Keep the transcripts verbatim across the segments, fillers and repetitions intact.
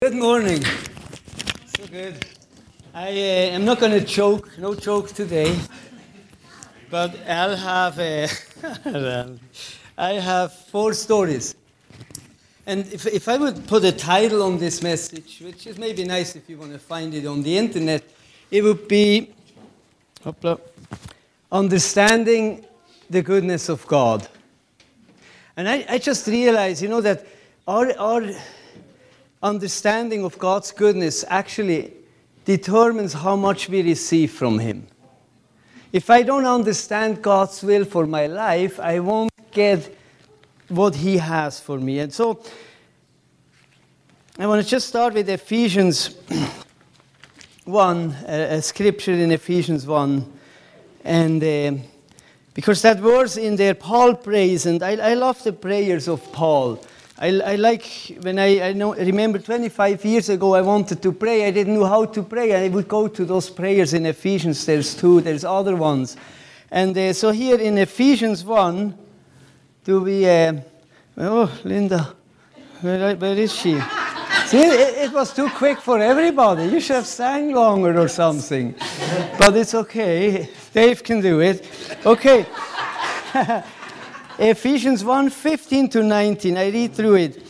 Good morning. So good. I uh, am not going to choke, no choke today, but I'll have uh, I have four stories. And if, if I would put a title on this message, which is maybe nice if you want to find it on the internet, it would be hoopla, Understanding the Goodness of God. And I, I just realized, you know, that our, our understanding of God's goodness actually determines how much we receive from Him. If I don't understand God's will for my life, I won't get what He has for me. And so I want to just start with Ephesians one, a, a scripture in Ephesians one. And uh, because that verse in there, Paul prays, and I, I love the prayers of Paul. I, I like, when I, I know, remember twenty-five years ago I wanted to pray, I didn't know how to pray. I would go to those prayers in Ephesians, there's two, there's other ones. And uh, so here in Ephesians one, do we, uh, oh, Linda, where, where is she? See, it, it was too quick for everybody. You should have sang longer or something. But it's okay, Dave can do it. Okay. Ephesians one, fifteen to nineteen, I read through it.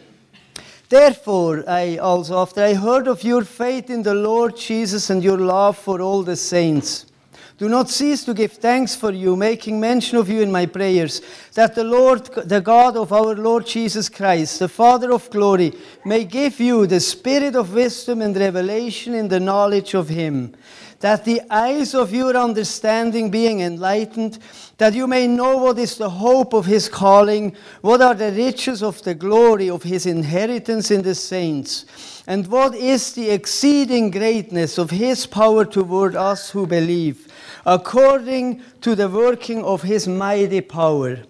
Therefore, I also, after I heard of your faith in the Lord Jesus and your love for all the saints, do not cease to give thanks for you, making mention of you in my prayers, that the Lord, the God of our Lord Jesus Christ, the Father of glory, may give you the spirit of wisdom and revelation in the knowledge of Him, that the eyes of your understanding being enlightened, that you may know what is the hope of His calling, what are the riches of the glory of His inheritance in the saints, and what is the exceeding greatness of His power toward us who believe, according to the working of His mighty power.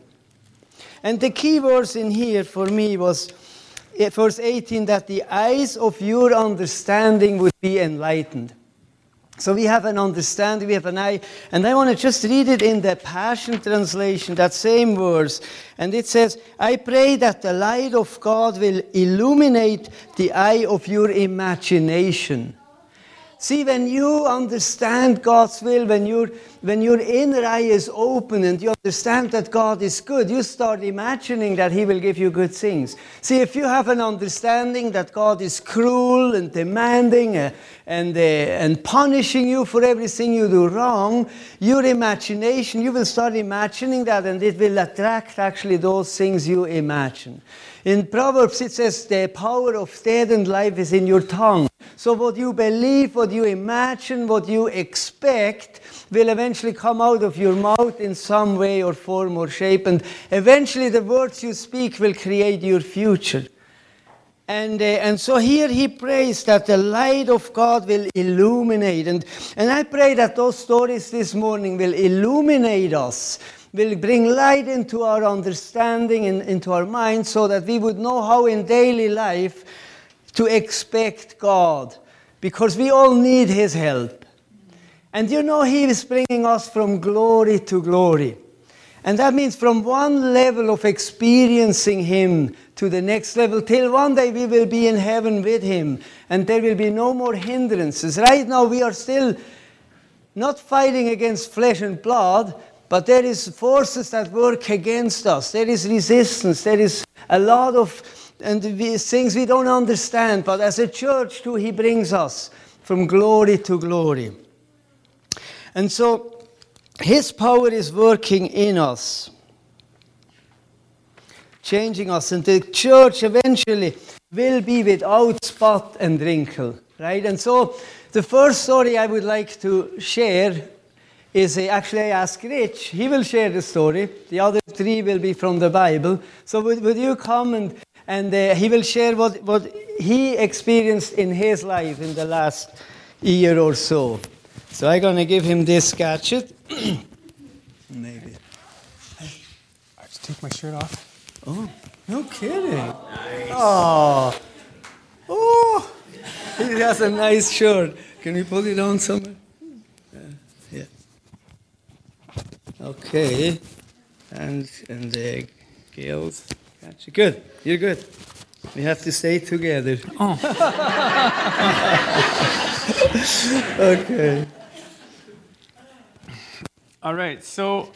And the key verse in here for me was verse eighteen, that the eyes of your understanding would be enlightened. So we have an understanding, we have an eye, and I want to just read it in the Passion Translation, that same verse. And it says, I pray that the light of God will illuminate the eye of your imagination. See, when you understand God's will, when, you when your inner eye is open and you understand that God is good, you start imagining that He will give you good things. See, if you have an understanding that God is cruel and demanding uh, and, uh, and punishing you for everything you do wrong, your imagination, you will start imagining that, and it will attract actually those things you imagine. In Proverbs it says, the power of death and life is in your tongue. So what you believe, what you imagine, what you expect will eventually come out of your mouth in some way or form or shape. And eventually the words you speak will create your future. And, uh, and so here he prays that the light of God will illuminate. And, and I pray that those stories this morning will illuminate us, will bring light into our understanding and into our minds, so that we would know how in daily life to expect God, because we all need His help. And you know, He is bringing us from glory to glory. And that means from one level of experiencing Him to the next level, till one day we will be in heaven with Him, and there will be no more hindrances. Right now we are still not fighting against flesh and blood, but there is forces that work against us. There is resistance. There is a lot of and these things we don't understand. But as a church too, He brings us from glory to glory. And so His power is working in us, changing us. And the church eventually will be without spot and wrinkle. Right? And so the first story I would like to share is uh, actually I ask Rich. He will share the story. The other three will be from the Bible. So would, would you come and, and uh, he will share what, what he experienced in his life in the last year or so. So I'm going to give him this gadget. Maybe. I have to take my shirt off. Oh, no kidding. Nice. Oh, oh, he has a nice shirt. Can we put it on somewhere? Yeah. Okay, and and the Gail's gotcha. Good, you're good. We have to stay together. Oh. Okay. All right, so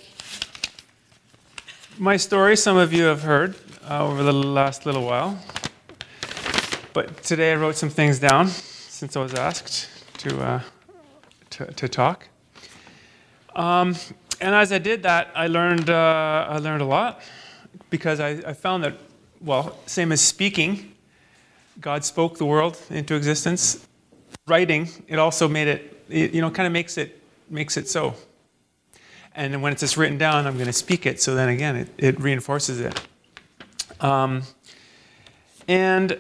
my story, some of you have heard uh, over the last little while. But today I wrote some things down since I was asked to uh, to, to talk. Um, and as I did that, I learned uh, I learned a lot because I, I found that, well, same as speaking, God spoke the world into existence. Writing, it also made it, it you know, kind of makes it makes it so. And then when it's just written down, I'm going to speak it. So then again, it, it reinforces it. Um, and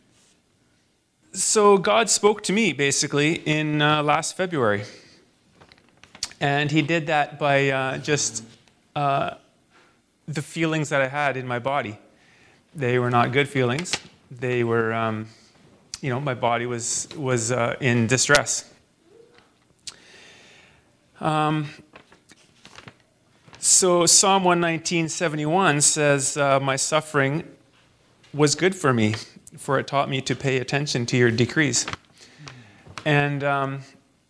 so God spoke to me basically in uh, last February. And he did that by uh, just uh, the feelings that I had in my body. They were not good feelings. They were, um, you know, my body was, was uh, in distress. Um, so Psalm one nineteen, seventy-one says, uh, my suffering was good for me, for it taught me to pay attention to your decrees. And um,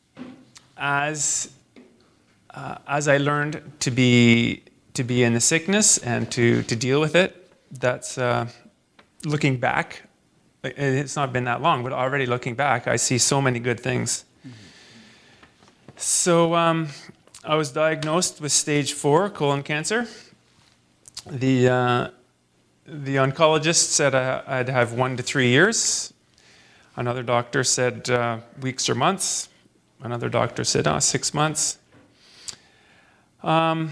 as uh, as I learned to be to be in the sickness and to to deal with it, that's uh, looking back. It's not been that long, but already looking back, I see so many good things. Mm-hmm. So um, I was diagnosed with stage four colon cancer. The uh, The oncologist said I'd have one to three years. Another doctor said uh, weeks or months. Another doctor said oh, six months. Um,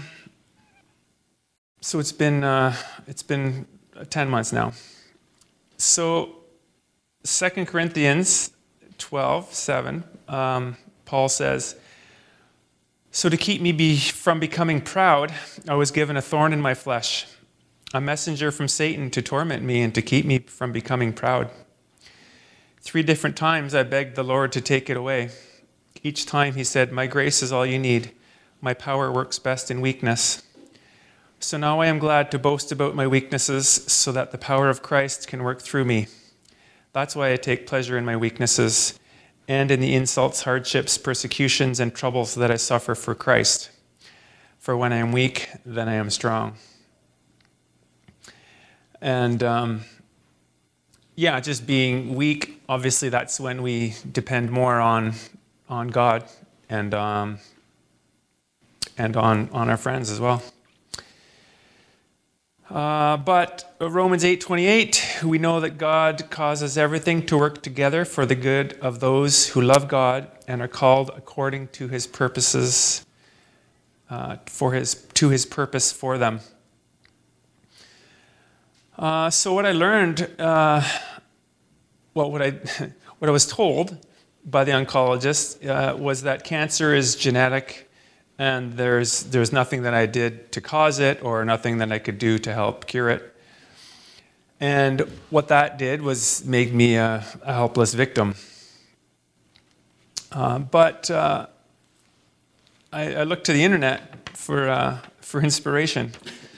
so it's been uh, it's been ten months now. So Second Corinthians twelve seven, um, Paul says, so to keep me be from becoming proud, I was given a thorn in my flesh, a messenger from Satan to torment me and to keep me from becoming proud. Three different times I begged the Lord to take it away. Each time he said, my grace is all you need. My power works best in weakness. So now I am glad to boast about my weaknesses so that the power of Christ can work through me. That's why I take pleasure in my weaknesses and in the insults, hardships, persecutions, and troubles that I suffer for Christ. For when I am weak, then I am strong. And um, yeah, just being weak, obviously that's when we depend more on on God and um, and on, on our friends as well. Uh, but Romans eight twenty-eight, we know that God causes everything to work together for the good of those who love God and are called according to his purposes, uh, for his to his purpose for them. Uh, so what I learned, uh, well, what I what I was told by the oncologist uh, was that cancer is genetic. And there's there's nothing that I did to cause it or nothing that I could do to help cure it. And what that did was make me a, a helpless victim. Uh, but uh, I, I looked to the internet for uh, for inspiration.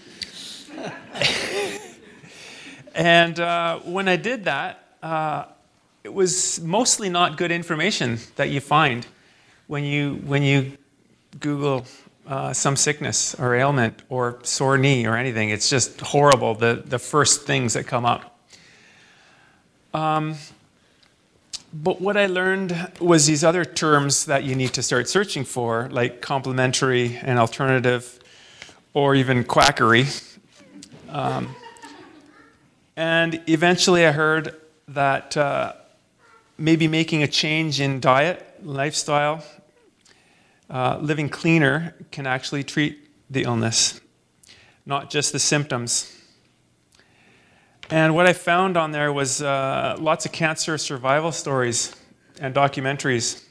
And uh, when I did that, uh, it was mostly not good information that you find when you when you Google uh, some sickness or ailment or sore knee or anything. It's just horrible, the, the first things that come up. Um, but what I learned was these other terms that you need to start searching for, like complementary and alternative, or even quackery. Um, and eventually I heard that uh, maybe making a change in diet, lifestyle, Uh, living cleaner can actually treat the illness, not just the symptoms. And what I found on there was uh, lots of cancer survival stories and documentaries.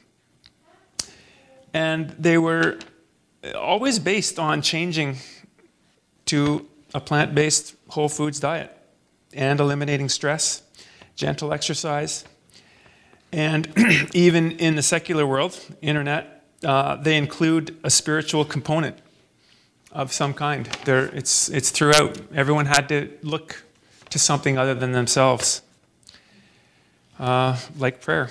And they were always based on changing to a plant-based whole foods diet and eliminating stress, gentle exercise. And even in the secular world, internet, Uh, they include a spiritual component of some kind. There, it's it's throughout. Everyone had to look to something other than themselves uh, like prayer.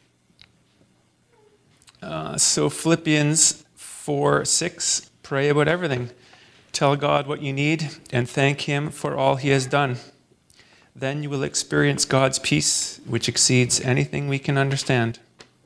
Uh, so Philippians four six, pray about everything. Tell God what you need and thank Him for all He has done. Then you will experience God's peace, which exceeds anything we can understand.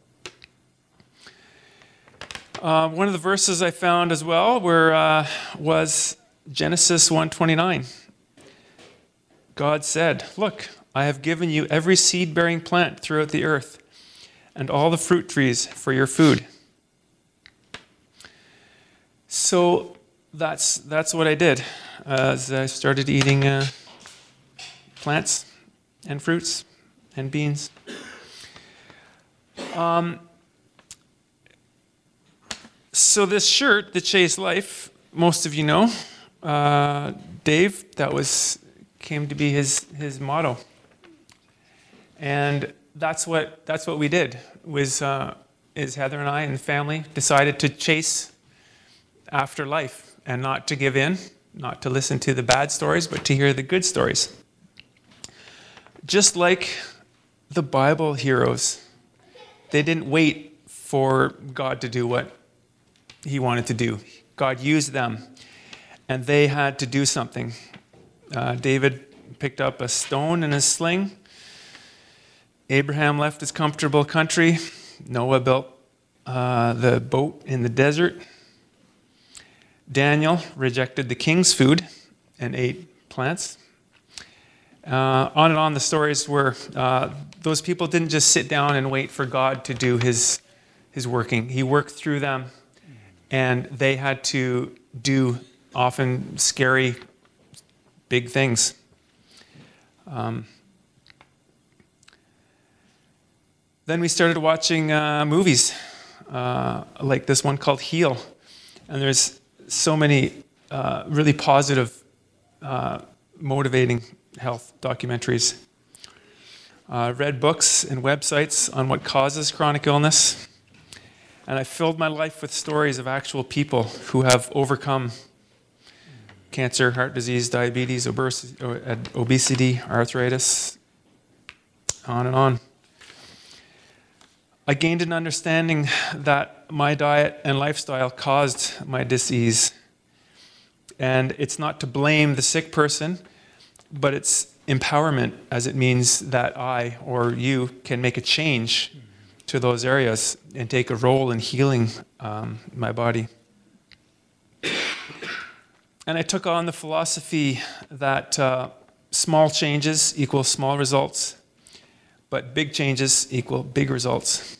Uh, one of the verses I found as well were, uh, was Genesis one twenty-nine. God said, "Look, I have given you every seed-bearing plant throughout the earth, and all the fruit trees for your food." So that's that's what I did uh, as I started eating uh, plants and fruits and beans. Um, so this shirt, The Chase Life, most of you know, uh, Dave, that was came to be his his motto, and that's what that's what we did. Was uh, is Heather and I and the family decided to chase after life and not to give in, not to listen to the bad stories, but to hear the good stories. Just like the Bible heroes, they didn't wait for God to do what He wanted to do. God used them, and they had to do something. Uh, David picked up a stone and a sling. Abraham left his comfortable country. Noah built uh, the boat in the desert. Daniel rejected the king's food and ate plants. Uh, on and on the stories were, uh, those people didn't just sit down and wait for God to do his, his working. He worked through them, and they had to do often scary, big things. Um, then we started watching uh, movies, uh, like this one called Heal. And there's so many uh, really positive, uh, motivating health documentaries. Uh, read books and websites on what causes chronic illness. And I filled my life with stories of actual people who have overcome cancer, heart disease, diabetes, obesity, arthritis, on and on. I gained an understanding that my diet and lifestyle caused my disease. And it's not to blame the sick person, but it's empowerment, as it means that I or you can make a change to those areas and take a role in healing um, my body. And I took on the philosophy that uh, small changes equal small results, but big changes equal big results.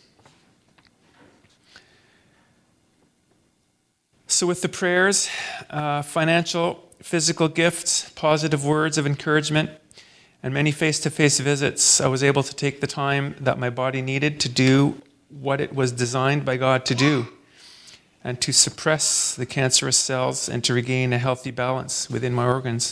So with the prayers, uh, financial, physical gifts, positive words of encouragement, and many face-to-face visits, I was able to take the time that my body needed to do what it was designed by God to do, and to suppress the cancerous cells and to regain a healthy balance within my organs.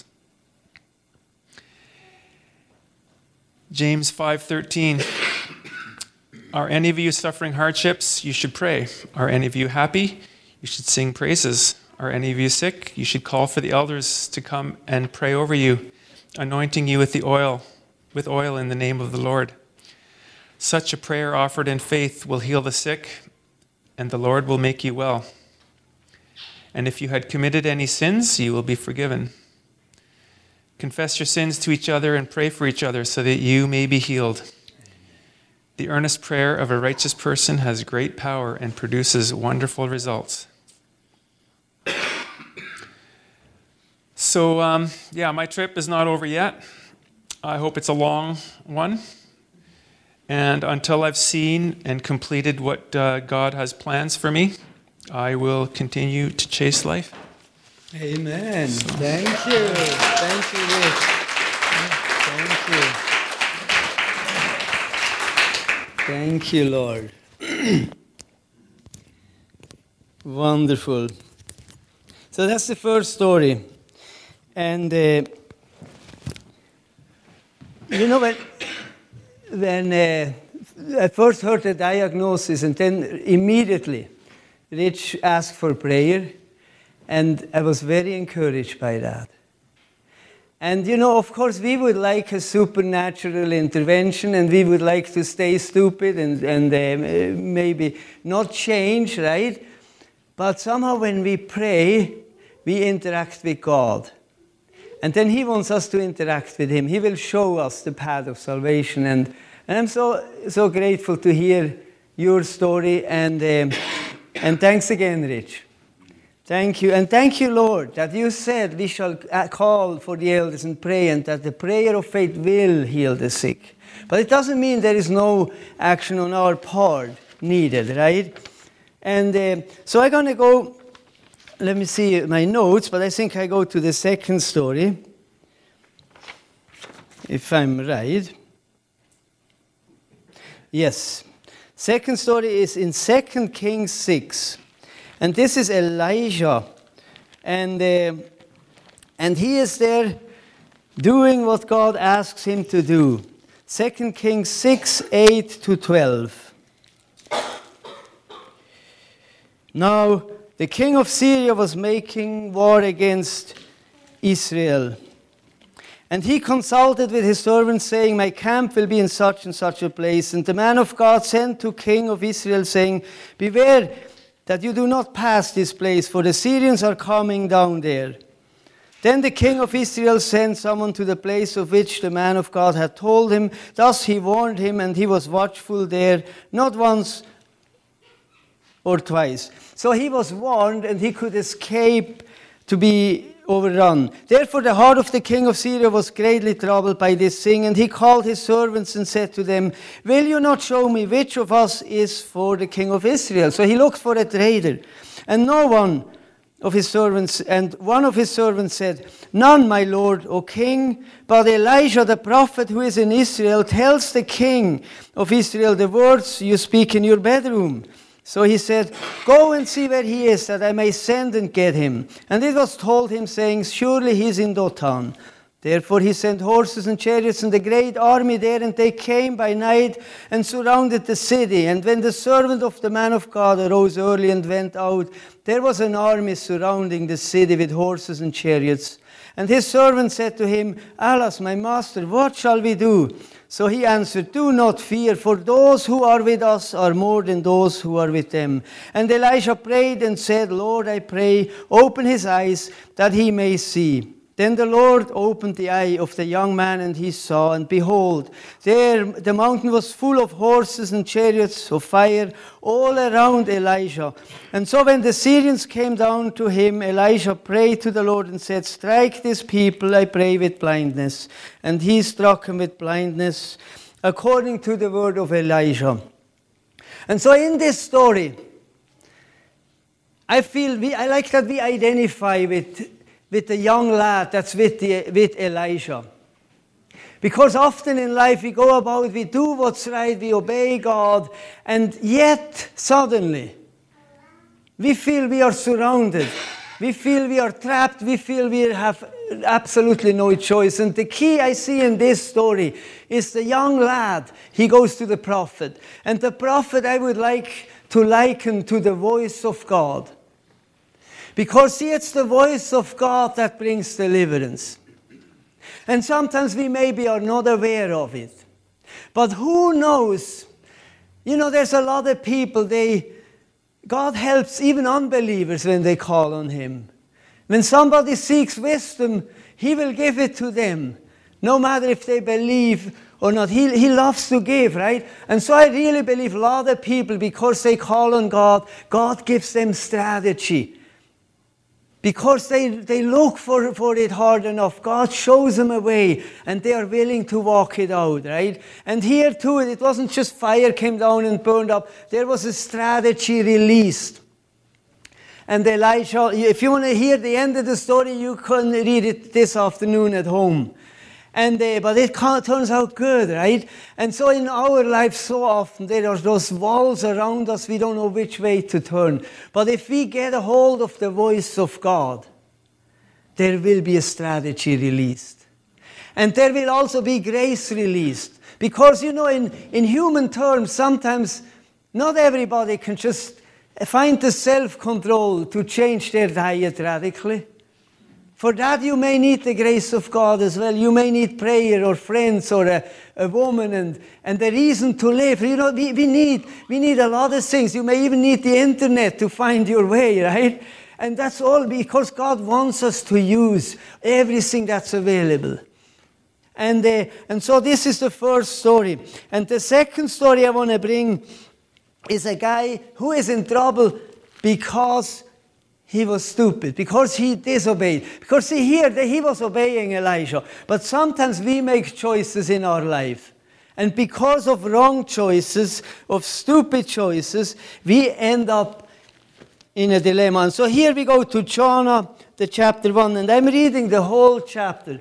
James five thirteen. Are any of you suffering hardships? You should pray. Are any of you happy? You should sing praises. Are any of you sick? You should call for the elders to come and pray over you, anointing you with the oil, with oil in the name of the Lord. Such a prayer offered in faith will heal the sick, and the Lord will make you well. And if you had committed any sins, you will be forgiven. Confess your sins to each other and pray for each other so that you may be healed. The earnest prayer of a righteous person has great power and produces wonderful results. So, um, yeah, my trip is not over yet. I hope it's a long one. And until I've seen and completed what uh, God has plans for me, I will continue to chase life. Amen. So. Thank you. Thank you, Rich. Thank you. Thank you, Lord. Wonderful. So that's the first story. And uh, you know, when, when uh, I first heard the diagnosis, and then immediately Rich asked for prayer, and I was very encouraged by that. And, you know, of course, we would like a supernatural intervention, and we would like to stay stupid and, and uh, maybe not change, right? But somehow when we pray, we interact with God. And then He wants us to interact with Him. He will show us the path of salvation. And, and I'm so, so grateful to hear your story. And, um, and thanks again, Rich. Thank you. And thank you, Lord, that you said we shall call for the elders and pray, and that the prayer of faith will heal the sick. But it doesn't mean there is no action on our part needed, right? And uh, so I'm going to go, let me see my notes, but I think I go to the second story, if I'm right. Yes. Second story is in Second Kings six. And this is Elijah, and, uh, and he is there doing what God asks him to do. Second Kings six, eight to twelve. Now, the king of Syria was making war against Israel. And he consulted with his servants, saying, my camp will be in such and such a place. And the man of God sent to king of Israel, saying, beware that you do not pass this place, for the Syrians are coming down there. Then the king of Israel sent someone to the place of which the man of God had told him. Thus he warned him, and he was watchful there, not once or twice. So he was warned, and he could escape to be overrun. Therefore the heart of the king of Syria was greatly troubled by this thing, and he called his servants and said to them, will you not show me which of us is for the king of Israel? So he looked for a traitor, and no one of his servants, and one of his servants said, none, my lord, O king, but Elijah the prophet who is in Israel tells the king of Israel the words you speak in your bedroom. So he said, go and see where he is, that I may send and get him. And it was told him, saying, surely he is in Dothan. Therefore he sent horses and chariots and a great army there, and they came by night and surrounded the city. And when the servant of the man of God arose early and went out, there was an army surrounding the city with horses and chariots. And his servant said to him, alas, my master, what shall we do? So he answered, do not fear, for those who are with us are more than those who are with them. And Elisha prayed and said, Lord, I pray, open his eyes that he may see. Then the Lord opened the eye of the young man, and he saw, and behold, there the mountain was full of horses and chariots of fire all around Elisha. And so when the Syrians came down to him, Elisha prayed to the Lord and said, strike this people, I pray, with blindness. And he struck him with blindness, according to the word of Elijah. And so in this story, I feel, we, I like that we identify with with the young lad that's with, the, with Elijah. Because often in life we go about, we do what's right, we obey God, and yet suddenly we feel we are surrounded. We feel we are trapped. We feel we have absolutely no choice. And the key I see in this story is the young lad. He goes to the prophet. And the prophet I would like to liken to the voice of God. Because, see, it's the voice of God that brings deliverance. And sometimes we maybe are not aware of it. But who knows? You know, there's a lot of people, they, God helps even unbelievers when they call on Him. When somebody seeks wisdom, He will give it to them. No matter if they believe or not. He, he loves to give, right? And so I really believe a lot of people, because they call on God, God gives them strategy. Because they, they look for, for it hard enough, God shows them a way, and they are willing to walk it out, right? And here too, it wasn't just fire came down and burned up. There was a strategy released. And Elisha, if you want to hear the end of the story, you can read it this afternoon at home. And uh, but it turns out good, right? And so in our life, so often there are those walls around us, we don't know which way to turn. But if we get a hold of the voice of God, there will be a strategy released. And there will also be grace released. Because, you know, in, in human terms, sometimes not everybody can just find the self-control to change their diet radically. For that you may need the grace of God as well. You may need prayer or friends or a, a woman and, and the reason to live. You know, we, we, need, we need a lot of things. You may even need the internet to find your way, right? And that's all because God wants us to use everything that's available. And, uh, and so this is the first story. And the second story I want to bring is a guy who is in trouble because he was stupid, because he disobeyed. Because see here, he was obeying Elijah. But sometimes we make choices in our life. And because of wrong choices, of stupid choices, we end up in a dilemma. And so here we go to Jonah, the chapter one. And I'm reading the whole chapter.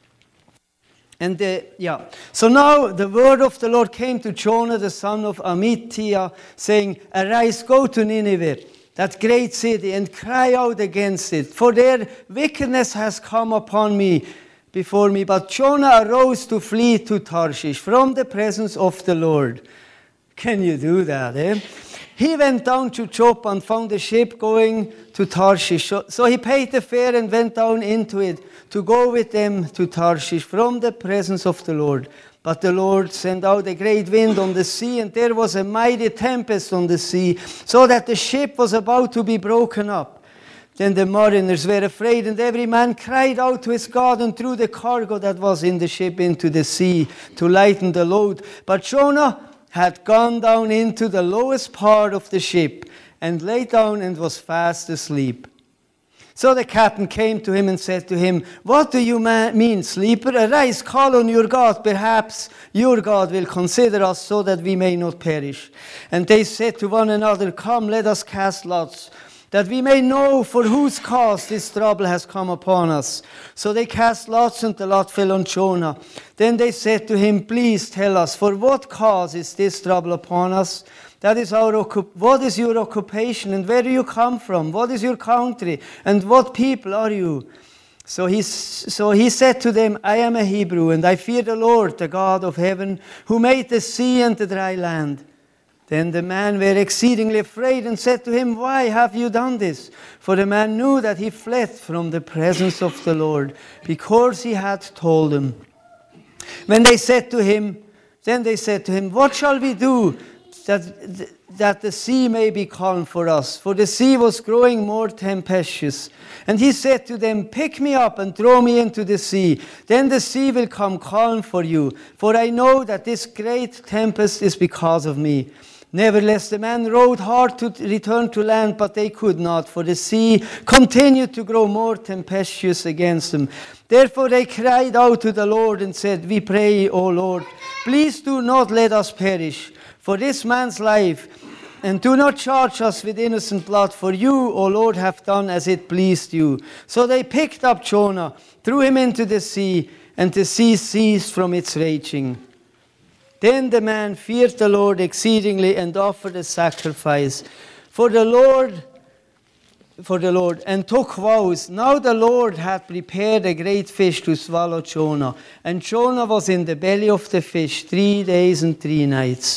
And the, yeah, so now the word of the Lord came to Jonah, the son of Amittai, saying, "Arise, go to Nineveh, that great city, and cry out against it, for their wickedness has come upon me, before me." But Jonah arose to flee to Tarshish from the presence of the Lord. Can you do that, eh? He went down to Joppa and found a ship going to Tarshish. So, so he paid the fare and went down into it to go with them to Tarshish from the presence of the Lord. But the Lord sent out a great wind on the sea, and there was a mighty tempest on the sea, so that the ship was about to be broken up. Then the mariners were afraid, and every man cried out to his God and threw the cargo that was in the ship into the sea to lighten the load. But Jonah had gone down into the lowest part of the ship and lay down and was fast asleep. So the captain came to him and said to him, "What do you mean, sleeper? Arise, call on your God. Perhaps your God will consider us so that we may not perish." And they said to one another, "Come, let us cast lots, that we may know for whose cause this trouble has come upon us." So they cast lots, and the lot fell on Jonah. Then they said to him, "Please tell us, for what cause is this trouble upon us? That is our occup- what is your occupation, and where do you come from? What is your country, and what people are you?" So he, so he said to them, "I am a Hebrew, and I fear the Lord, the God of heaven, who made the sea and the dry land." Then the men were exceedingly afraid and said to him, "Why have you done this?" For the man knew that he fled from the presence of the Lord, because he had told them. When they said to him, then they said to him, "What shall we do that, that the sea may be calm for us?" For the sea was growing more tempestuous. And he said to them, "Pick me up and throw me into the sea. Then the sea will come calm for you. For I know that this great tempest is because of me." Nevertheless, the men rowed hard to return to land, but they could not, for the sea continued to grow more tempestuous against them. Therefore they cried out to the Lord and said, "We pray, O Lord, please do not let us perish for this man's life, and do not charge us with innocent blood, for you, O Lord, have done as it pleased you." So they picked up Jonah, threw him into the sea, and the sea ceased from its raging. Then the man feared the Lord exceedingly and offered a sacrifice for the Lord, for the Lord, and took vows. Now the Lord had prepared a great fish to swallow Jonah, and Jonah was in the belly of the fish three days and three nights.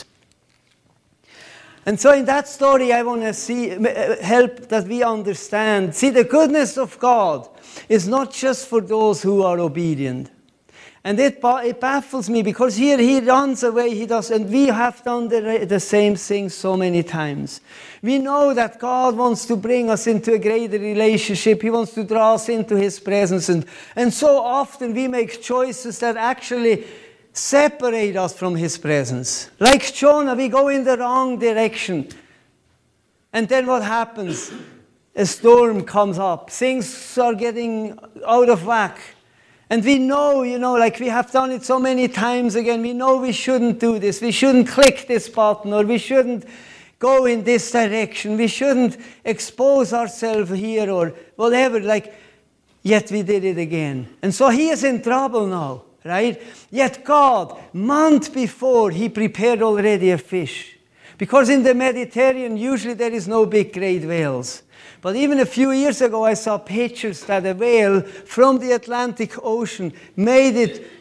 And so in that story, I want to see help that we understand. See, the goodness of God is not just for those who are obedient. And it, it baffles me, because here he runs away, he does, and we have done the, the same thing so many times. We know that God wants to bring us into a greater relationship. He wants to draw us into his presence. And, and so often we make choices that actually separate us from his presence. Like Jonah, we go in the wrong direction. And then what happens? A storm comes up. Things are getting out of whack. And we know, you know, like we have done it so many times again, we know we shouldn't do this. We shouldn't click this button, or we shouldn't go in this direction. We shouldn't expose ourselves here or whatever. Like, yet we did it again. And so he is in trouble now, right? Yet God, month before, he prepared already a fish. Because in the Mediterranean, usually there is no big great whales. But even a few years ago, I saw pictures that a whale from the Atlantic Ocean made it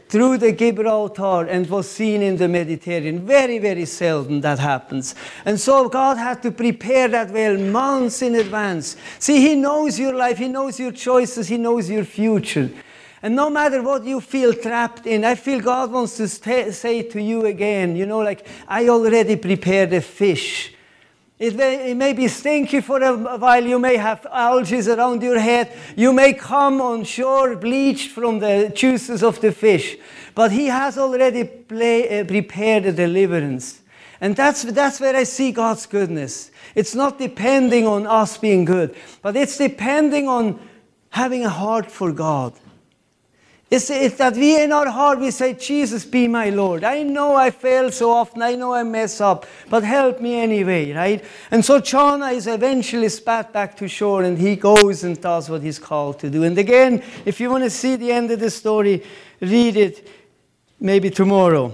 through the Gibraltar and was seen in the Mediterranean. Very, very seldom that happens. And so God had to prepare that well months in advance. See, He knows your life, He knows your choices, He knows your future. And no matter what you feel trapped in, I feel God wants to st- say to you again, you know, like, I already prepared a fish. It may, it may be stinky for a while. You may have algae around your head. You may come on shore bleached from the juices of the fish. But He has already play, uh, prepared a deliverance. And that's, that's where I see God's goodness. It's not depending on us being good, but it's depending on having a heart for God. It's, it's that we in our heart, we say, Jesus, be my Lord. I know I fail so often. I know I mess up. But help me anyway, right? And so Jonah is eventually spat back to shore, and he goes and does what he's called to do. And again, if you want to see the end of the story, read it maybe tomorrow.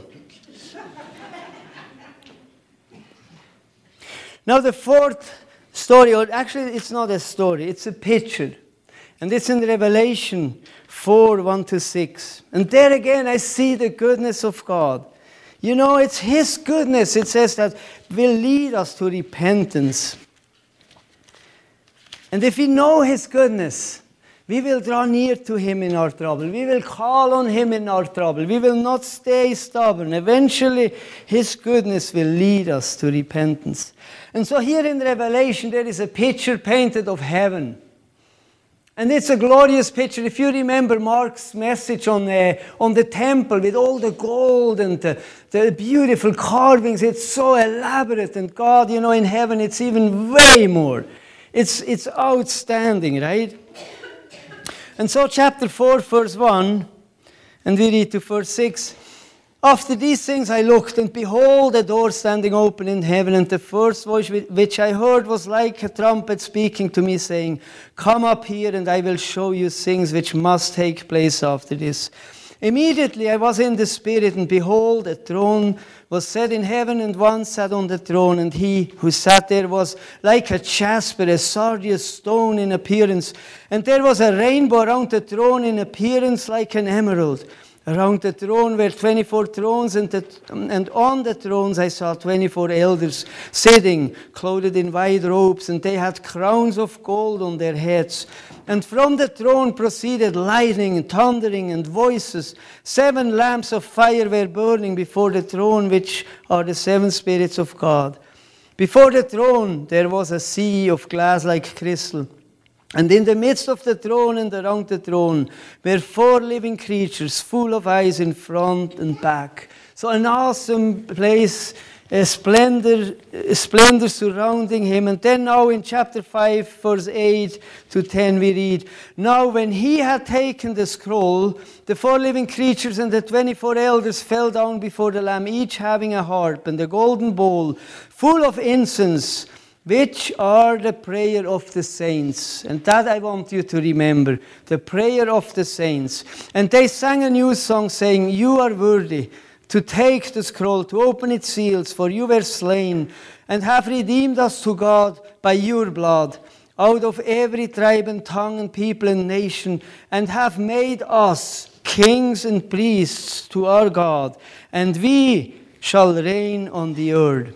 Now the fourth story, or actually it's not a story, it's a picture. And it's in Revelation four, one to six. And there again, I see the goodness of God. You know, it's His goodness, it says, that will lead us to repentance. And if we know His goodness, we will draw near to Him in our trouble. We will call on Him in our trouble. We will not stay stubborn. Eventually, His goodness will lead us to repentance. And so here in Revelation, there is a picture painted of heaven. And it's a glorious picture. If you remember Mark's message on, uh, on the temple with all the gold and the, the beautiful carvings, it's so elaborate. And God, you know, in heaven, it's even way more. It's, it's outstanding, right? And so chapter four, verse one, and we read to verse six. After these things I looked, and behold, a door standing open in heaven, and the first voice which I heard was like a trumpet speaking to me, saying, Come up here, and I will show you things which must take place after this. Immediately I was in the Spirit, and behold, a throne was set in heaven, and one sat on the throne, and he who sat there was like a jasper, a sardius stone in appearance, and there was a rainbow around the throne in appearance like an emerald. Around the throne were twenty-four thrones, and, the, and on the thrones I saw twenty-four elders sitting, clothed in white robes, and they had crowns of gold on their heads. And from the throne proceeded lightning, thundering, and voices. Seven lamps of fire were burning before the throne, which are the seven spirits of God. Before the throne there was a sea of glass like crystal. And in the midst of the throne and around the throne were four living creatures, full of eyes in front and back. So an awesome place, a splendor, a splendor surrounding Him. And then now in chapter five, verse eight to ten, we read, Now when He had taken the scroll, the four living creatures and the twenty-four elders fell down before the Lamb, each having a harp and a golden bowl full of incense, which are the prayer of the saints. And that I want you to remember, the prayer of the saints. And they sang a new song, saying, You are worthy to take the scroll, to open its seals, for you were slain, and have redeemed us to God by your blood, out of every tribe and tongue and people and nation, and have made us kings and priests to our God, and we shall reign on the earth.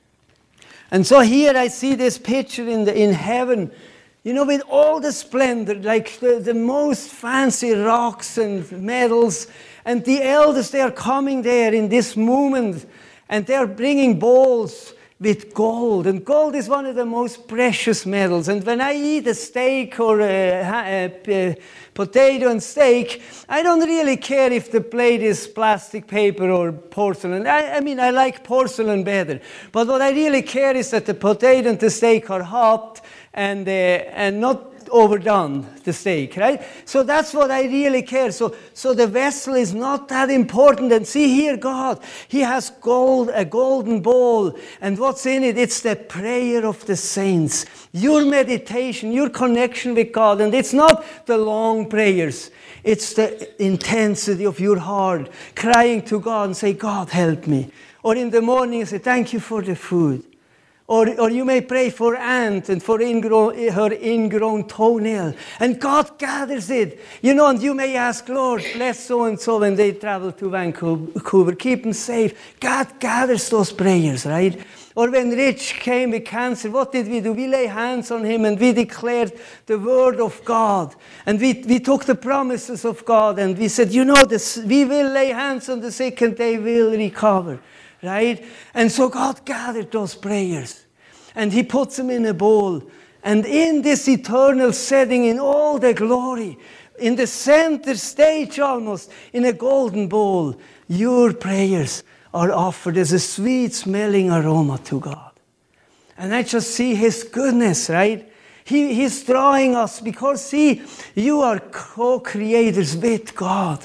And so here I see this picture in, the, in heaven, you know, with all the splendor, like the, the most fancy rocks and medals. And the elders, they are coming there in this moment, and they are bringing bowls with gold. And gold is one of the most precious metals. And when I eat a steak or a, a, a potato and steak, I don't really care if the plate is plastic paper or porcelain. I, I mean, I like porcelain better. But what I really care is that the potato and the steak are hot and, uh, and not overdone, the steak, right? So that's what I really care. So, so the vessel is not that important. And see here, God, He has gold, a golden bowl. And what's in it? It's the prayer of the saints. Your meditation, your connection with God. And it's not the long prayers. It's the intensity of your heart, crying to God and say, God, help me. Or in the morning, say, thank you for the food. Or, or you may pray for aunt and for ingrown, her ingrown toenail. And God gathers it. You know, and you may ask, Lord, bless so-and-so when they travel to Vancouver. Keep them safe. God gathers those prayers, right? Or when Rich came with cancer, what did we do? We lay hands on him and we declared the word of God. And we, we took the promises of God and we said, you know, this, we will lay hands on the sick and they will recover. Right? And so God gathered those prayers and he puts them in a bowl. And in this eternal setting, in all the glory, in the center stage almost, in a golden bowl, your prayers are offered as a sweet smelling aroma to God. And I just see his goodness, right? He, he's drawing us because, see, you are co-creators with God.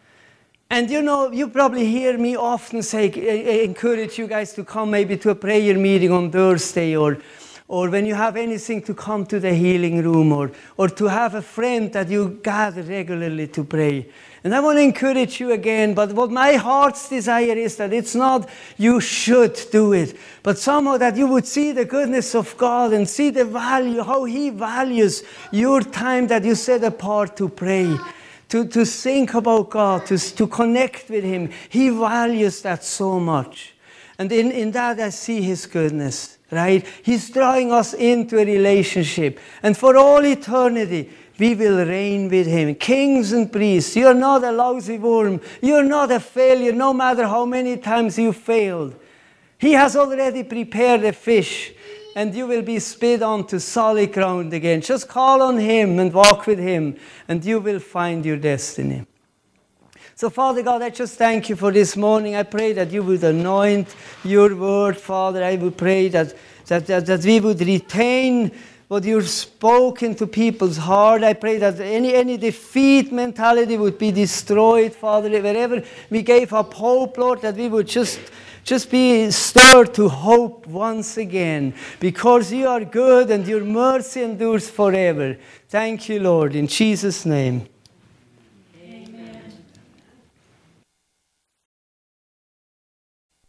And you know, you probably hear me often say, encourage you guys to come maybe to a prayer meeting on Thursday, or, or when you have anything, to come to the healing room, or, or to have a friend that you gather regularly to pray. And I want to encourage you again, but what my heart's desire is that it's not you should do it, but somehow that you would see the goodness of God and see the value, how he values your time that you set apart to pray. To, to think about God, to, to connect with him. He values that so much. And in, in that I see his goodness, right? He's drawing us into a relationship. And for all eternity, we will reign with him. Kings and priests, you're not a lousy worm. You're not a failure, no matter how many times you failed. He has already prepared a fish, and you will be spit onto solid ground again. Just call on him and walk with him, and you will find your destiny. So, Father God, I just thank you for this morning. I pray that you would anoint your word, Father. I would pray that, that, that, that we would retain what you've spoken to people's heart. I pray that any, any defeat mentality would be destroyed, Father. Wherever we gave up hope, Lord, that we would just... Just be stirred to hope once again, because you are good and your mercy endures forever. Thank you, Lord, in Jesus' name.